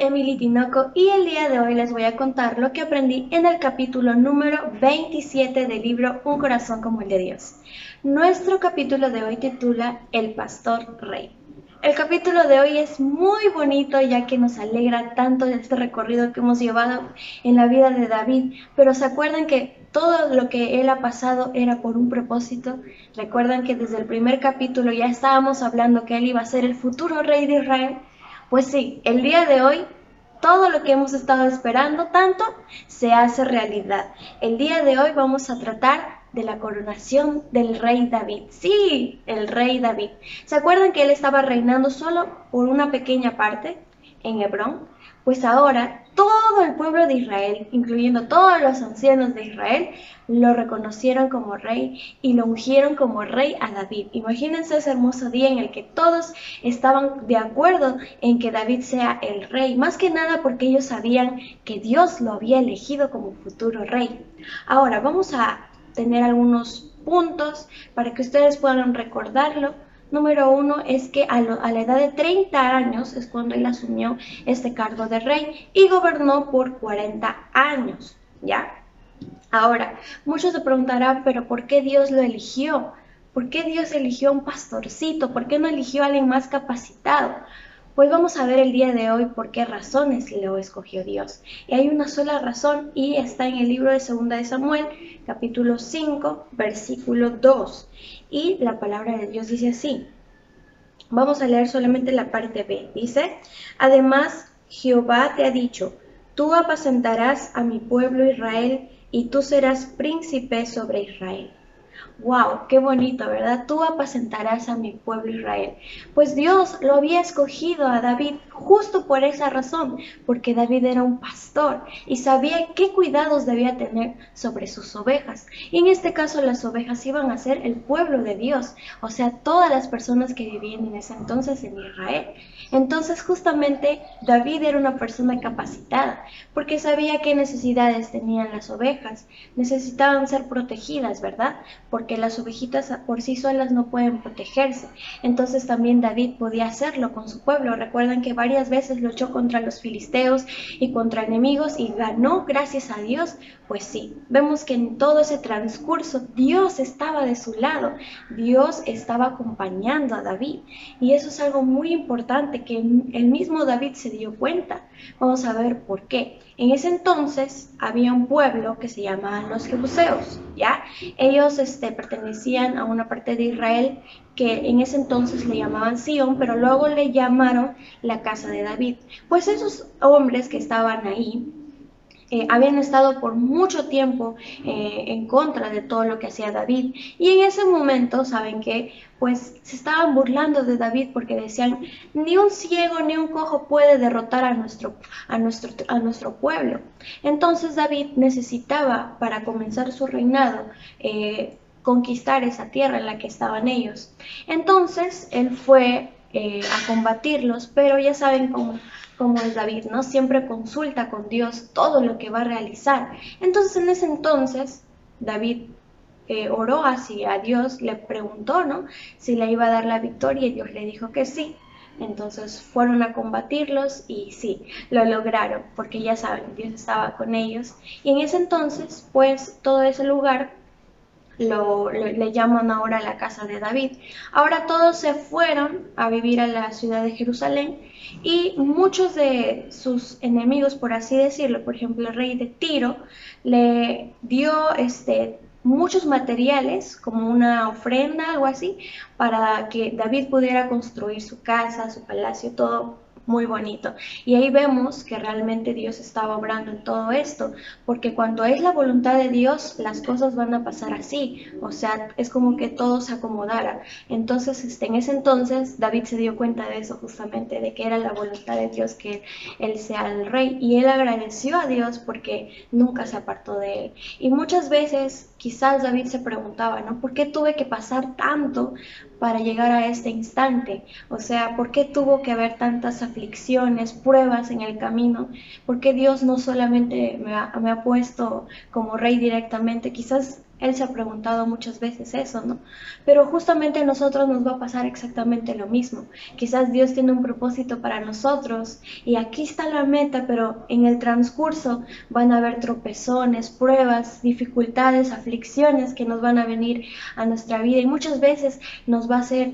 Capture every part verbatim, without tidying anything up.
Emily Tinoco y el día de hoy les voy a contar lo que aprendí en el capítulo número veintisiete del libro Un corazón como el de Dios. Nuestro capítulo de hoy titula El pastor rey. El capítulo de hoy es muy bonito ya que nos alegra tanto de este recorrido que hemos llevado en la vida de David, pero ¿se acuerdan que todo lo que él ha pasado era por un propósito? ¿Recuerdan que desde el primer capítulo ya estábamos hablando que él iba a ser el futuro rey de Israel? Pues sí, el día de hoy todo lo que hemos estado esperando tanto se hace realidad. El día de hoy vamos a tratar de la coronación del rey David. Sí, el rey David. ¿Se acuerdan que él estaba reinando solo por una pequeña parte en Hebrón? Pues ahora todo el pueblo de Israel, incluyendo todos los ancianos de Israel, lo reconocieron como rey y lo ungieron como rey a David. Imagínense ese hermoso día en el que todos estaban de acuerdo en que David sea el rey, más que nada porque ellos sabían que Dios lo había elegido como futuro rey. Ahora vamos a tener algunos puntos para que ustedes puedan recordarlo. Número uno es que a, lo, a la edad de treinta años es cuando él asumió este cargo de rey y gobernó por cuarenta años, ¿ya? Ahora, muchos se preguntarán, ¿pero por qué Dios lo eligió? ¿Por qué Dios eligió a un pastorcito? ¿Por qué no eligió a alguien más capacitado? Pues vamos a ver el día de hoy por qué razones lo escogió Dios. Y hay una sola razón y está en el libro de Segunda de Samuel, capítulo cinco, versículo dos. Y la palabra de Dios dice así. Vamos a leer solamente la parte B. Dice, además Jehová te ha dicho, tú apacentarás a mi pueblo Israel y tú serás príncipe sobre Israel. ¡Wow! ¡Qué bonito!, ¿verdad? Tú apacentarás a mi pueblo Israel. Pues Dios lo había escogido a David justo por esa razón, porque David era un pastor y sabía qué cuidados debía tener sobre sus ovejas. Y en este caso las ovejas iban a ser el pueblo de Dios, o sea, todas las personas que vivían en ese entonces en Israel. Entonces justamente David era una persona capacitada, porque sabía qué necesidades tenían las ovejas. Necesitaban ser protegidas, ¿verdad? Porque las ovejitas por sí solas no pueden protegerse. Entonces también David podía hacerlo con su pueblo. Recuerdan que varias veces luchó contra los filisteos y contra enemigos y ganó gracias a Dios. Pues sí, vemos que en todo ese transcurso Dios estaba de su lado. Dios estaba acompañando a David. Y eso es algo muy importante que el mismo David se dio cuenta. Vamos a ver por qué. En ese entonces había un pueblo que se llamaban los jebuseos, ¿ya? Ellos este, pertenecían a una parte de Israel que en ese entonces le llamaban Sión, pero luego le llamaron la casa de David. Pues esos hombres que estaban ahí Eh, habían estado por mucho tiempo eh, en contra de todo lo que hacía David, y en ese momento, ¿saben qué? Pues se estaban burlando de David porque decían, ni un ciego ni un cojo puede derrotar a nuestro, a nuestro, a nuestro pueblo. Entonces David necesitaba, para comenzar su reinado, eh, conquistar esa tierra en la que estaban ellos. Entonces él fue eh, a combatirlos, pero ya saben cómo como es David, ¿no? Siempre consulta con Dios todo lo que va a realizar. Entonces, en ese entonces, David eh, oró hacia Dios, le preguntó, ¿no? Si le iba a dar la victoria y Dios le dijo que sí. Entonces fueron a combatirlos y sí, lo lograron, porque ya saben, Dios estaba con ellos. Y en ese entonces, pues, todo ese lugar Lo, lo, le llaman ahora la casa de David. Ahora todos se fueron a vivir a la ciudad de Jerusalén y muchos de sus enemigos, por así decirlo, por ejemplo el rey de Tiro, le dio este, muchos materiales como una ofrenda, algo así, para que David pudiera construir su casa, su palacio, todo muy bonito. Y ahí vemos que realmente Dios estaba obrando en todo esto, porque cuando es la voluntad de Dios, las cosas van a pasar así, o sea, es como que todo se acomodara. Entonces, este, en ese entonces, David se dio cuenta de eso justamente, de que era la voluntad de Dios que él sea el rey, y él agradeció a Dios porque nunca se apartó de él. Y muchas veces, quizás David se preguntaba, ¿no? ¿Por qué tuve que pasar tanto para llegar a este instante? O sea, ¿por qué tuvo que haber tantas aflicciones, pruebas en el camino? ¿Por qué Dios no solamente me ha, me ha puesto como rey directamente? Quizás Él se ha preguntado muchas veces eso, ¿no? Pero justamente a nosotros nos va a pasar exactamente lo mismo. Quizás Dios tiene un propósito para nosotros y aquí está la meta, pero en el transcurso van a haber tropezones, pruebas, dificultades, aflicciones que nos van a venir a nuestra vida y muchas veces nos va a hacer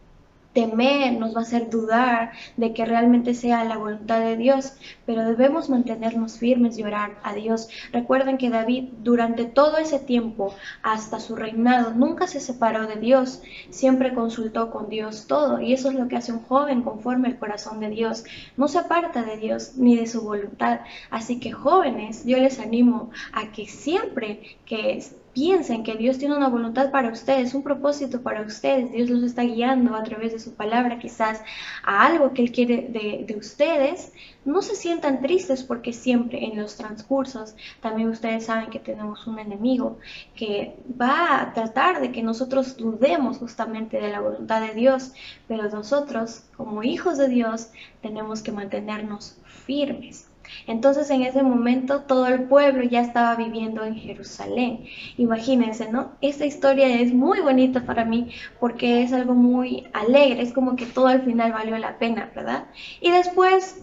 temer, nos va a hacer dudar de que realmente sea la voluntad de Dios, pero debemos mantenernos firmes y orar a Dios. Recuerden que David durante todo ese tiempo, hasta su reinado, nunca se separó de Dios, siempre consultó con Dios todo, y eso es lo que hace un joven conforme al corazón de Dios, no se aparta de Dios ni de su voluntad. Así que jóvenes, yo les animo a que siempre que piensen que Dios tiene una voluntad para ustedes, un propósito para ustedes, Dios los está guiando a través de su palabra quizás a algo que Él quiere de, de ustedes, no se sientan tristes porque siempre en los transcursos también ustedes saben que tenemos un enemigo que va a tratar de que nosotros dudemos justamente de la voluntad de Dios, pero nosotros como hijos de Dios tenemos que mantenernos firmes. Entonces en ese momento todo el pueblo ya estaba viviendo en Jerusalén. Imagínense, ¿no? Esta historia es muy bonita para mí porque es algo muy alegre, es como que todo al final valió la pena, ¿verdad? Y después,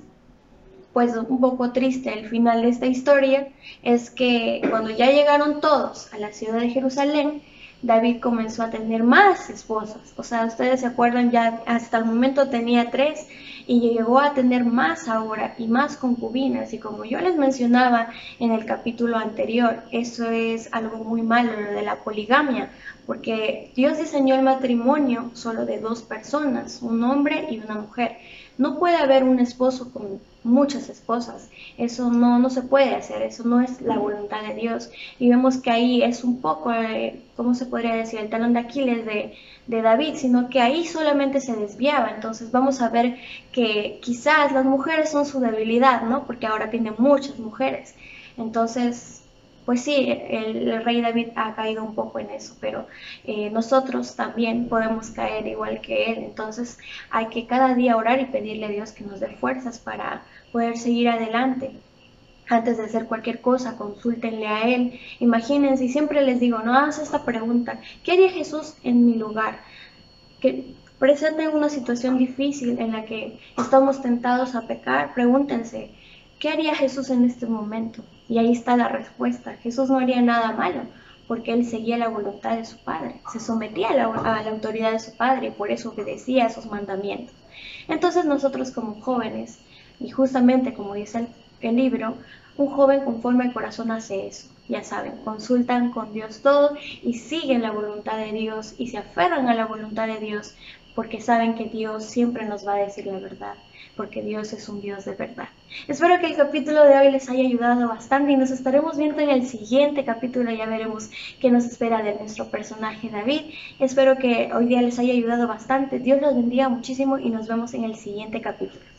pues un poco triste el final de esta historia es que cuando ya llegaron todos a la ciudad de Jerusalén, David comenzó a tener más esposas. O sea, ustedes se acuerdan, ya hasta el momento tenía tres y llegó a tener más ahora y más concubinas. Y como yo les mencionaba en el capítulo anterior, eso es algo muy malo, lo de la poligamia, porque Dios diseñó el matrimonio solo de dos personas, un hombre y una mujer. No puede haber un esposo con muchas esposas, eso no, no se puede hacer, eso no es la voluntad de Dios. Y vemos que ahí es un poco, eh, ¿cómo se podría decir?, el talón de Aquiles de, de David, sino que ahí solamente se desviaba. Entonces vamos a ver que quizás las mujeres son su debilidad, ¿no? Porque ahora tiene muchas mujeres. Entonces, pues sí, el, el rey David ha caído un poco en eso, pero eh, nosotros también podemos caer igual que él. Entonces hay que cada día orar y pedirle a Dios que nos dé fuerzas para poder seguir adelante. Antes de hacer cualquier cosa, consúltenle a Él. Imagínense, y siempre les digo, no hagas esta pregunta, ¿qué haría Jesús en mi lugar? Que presenten una situación difícil en la que estamos tentados a pecar, pregúntense, ¿qué haría Jesús en este momento? Y ahí está la respuesta. Jesús no haría nada malo, porque Él seguía la voluntad de su Padre, se sometía a la, a la autoridad de su Padre y por eso obedecía a esos mandamientos. Entonces nosotros como jóvenes, y justamente como dice el, el libro, un joven conforme al corazón hace eso. Ya saben, consultan con Dios todo y siguen la voluntad de Dios y se aferran a la voluntad de Dios porque saben que Dios siempre nos va a decir la verdad, porque Dios es un Dios de verdad. Espero que el capítulo de hoy les haya ayudado bastante y nos estaremos viendo en el siguiente capítulo. Ya veremos qué nos espera de nuestro personaje David. Espero que hoy día les haya ayudado bastante. Dios los bendiga muchísimo y nos vemos en el siguiente capítulo.